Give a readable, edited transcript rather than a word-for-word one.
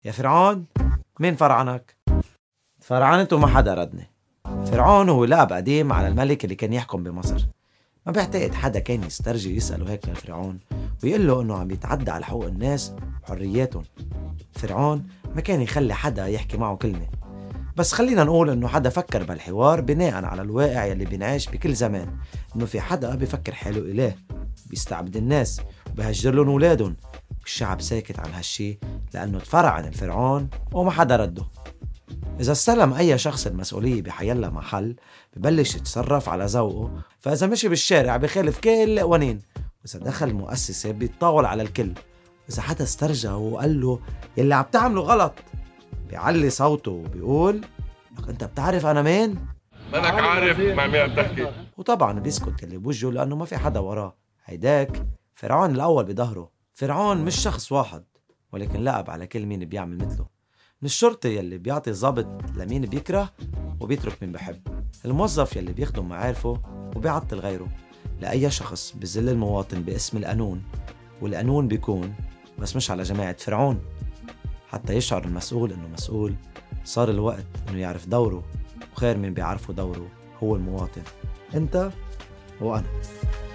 يا فرعون مين فرعنك؟ فرعنت وما حدا ردني. فرعون هو لقب قديم على الملك اللي كان يحكم بمصر. ما بعتقد حدا كان يسترجي يسأله هيك لفرعون ويقول له انه عم يتعدى على حقوق الناس وحرياتهم. فرعون ما كان يخلي حدا يحكي معه كلمة. بس خلينا نقول انه حدا فكر بالحوار بناء على الواقع يلي بينعيش بكل زمان، انه في حدا بيفكر حاله اله بيستعبد الناس وبهجر لهم اولادهم، والشعب ساكت عن هالشي لانه تفرعن الفرعون وما حدا رده. إذا استلم أي شخص المسؤولية بحيلا محل ببلش يتصرف على ذوقه، فإذا مشي بالشارع بخالف كل القوانين، وإذا دخل مؤسسة بيتطاول على الكل، وإذا حدا استرجع وقال له يلي عم تعمله غلط بيعلي صوته وبيقول لك أنت بتعرف أنا مين؟ منك عارف مع مين عم تحكي. وطبعا بيسكت اللي بوجهه لأنه ما في حدا وراه. هيداك فرعون الأول بظهره. فرعون مش شخص واحد، ولكن لقب على كل مين بيعمل مثله. من الشرطي يلي بيعطي ضابط لمين بيكره وبيترك مين بحب، الموظف يلي بيخدم معارفه وبيعطل غيره، لأي شخص بذل المواطن باسم القانون، والقانون بيكون بس مش على جماعة فرعون. حتى يشعر المسؤول إنه مسؤول، صار الوقت إنه يعرف دوره، وخير من بيعرفه دوره هو المواطن، أنت وأنا.